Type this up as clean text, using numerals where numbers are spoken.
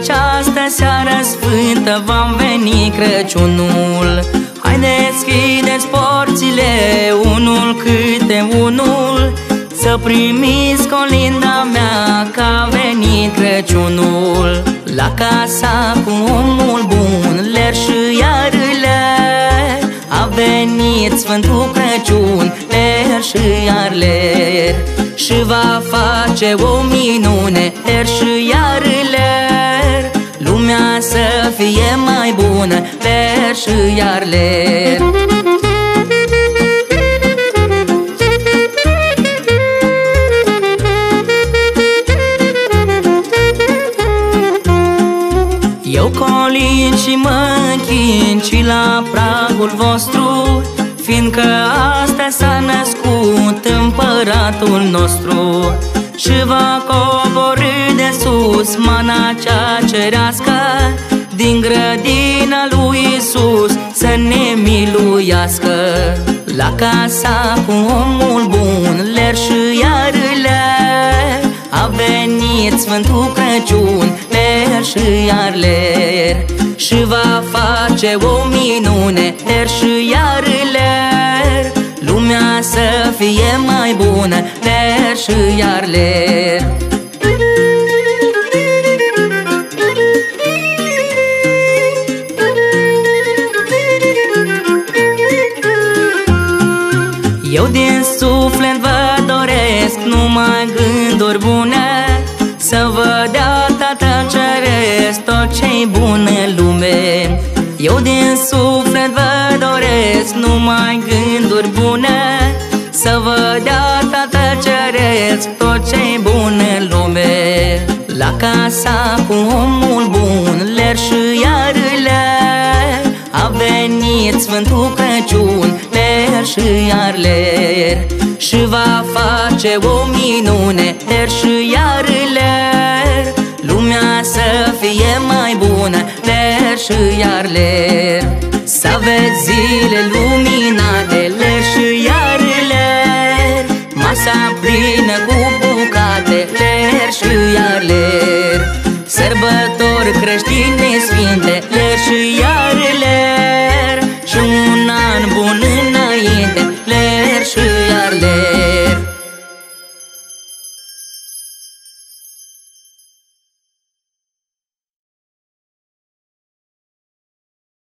această seară sfântă va veni Crăciunul. Haideți, deschideți porțile unul câte unul, să primiți colinda mea că a venit Crăciunul. La casa cu omul bun, ler și iarele, a venit Sfântul Crăciun, ler și iar ler. Și va face o minune, ler și iar ler, lumea să fie mai bună, ler și iar ler. Eu colin și mă închin și la pragul vostru, fiindcă astea s-a născut împăratul nostru. Și va coborî de sus mana cea cerească, din grădina lui Iisus să ne miluiască. La casa cu omul bun, ler și iar ler, a venit Sfântul Crăciun, ler și iar ler. Și va face o minune, ler și iar ler, lumea să fie mai bună, ler și iar ler. Eu din suflet vă doresc numai gânduri bune, să vă dea Tatăl Ceresc tot ce-i bun în lume. Eu din suflet vă doresc numai gânduri bune, să vă dea Tatăl Ceresc tot ce-i bun în lume. La casa cu omul bun, ler și iar ler, a venit Sfântul Crăciun, ler și iar ler. Și va face o minune, ler și iar ler, lumea să fie mai bună, ler și iar ler. Să aveți zile luminate, ler și iar ler, masa plină cu bucate, ler și iar ler. Sărbători creștine sfinte, ler și